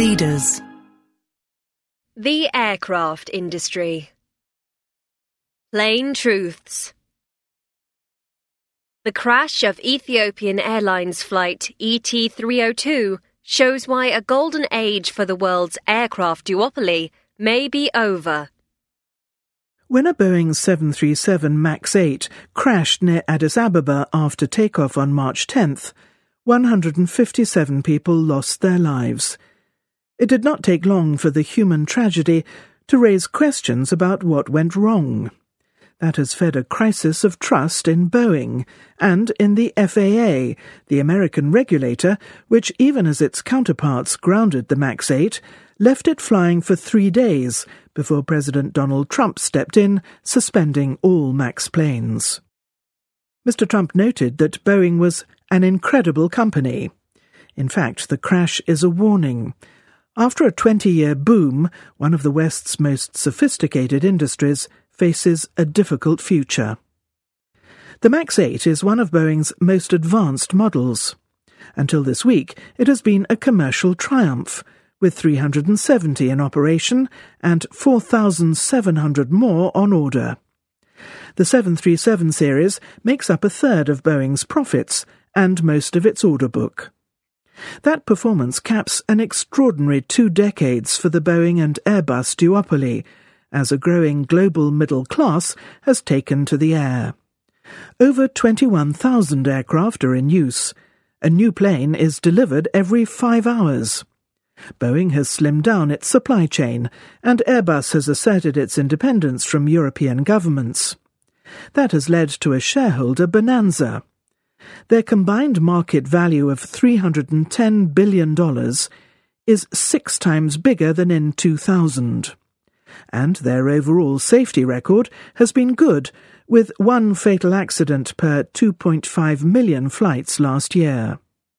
Leaders. The aircraft industry. Plain truths. The crash of Ethiopian Airlines flight ET302 shows why a golden age for the world's aircraft duopoly may be over. When a Boeing 737 MAX 8 crashed near Addis Ababa after takeoff on March 10th, 157 people lost their lives. It did not take long for the human tragedy to raise questions about what went wrong. That has fed a crisis of trust in Boeing and in the FAA, the American regulator, which, even as its counterparts grounded the MAX 8, left it flying for 3 days before President Donald Trump stepped in, suspending all MAX planes. Mr. Trump noted that Boeing was an incredible company. In fact, the crash is a warning. After a 20-year boom, one of the West's most sophisticated industries faces a difficult future. The MAX 8 is one of Boeing's most advanced models. Until this week, it has been a commercial triumph, with 370 in operation and 4,700 more on order. The 737 series makes up a third of Boeing's profits and most of its order book. That performance caps an extraordinary 2 decades for the Boeing and Airbus duopoly, as a growing global middle class has taken to the air. Over 21,000 aircraft are in use. A new plane is delivered every 5 hours. Boeing has slimmed down its supply chain, and Airbus has asserted its independence from European governments. That has led to a shareholder bonanza. Their combined market value of $310 billion is 6 times bigger than in 2000. And their overall safety record has been good, with 1 fatal accident per 2.5 million flights last year.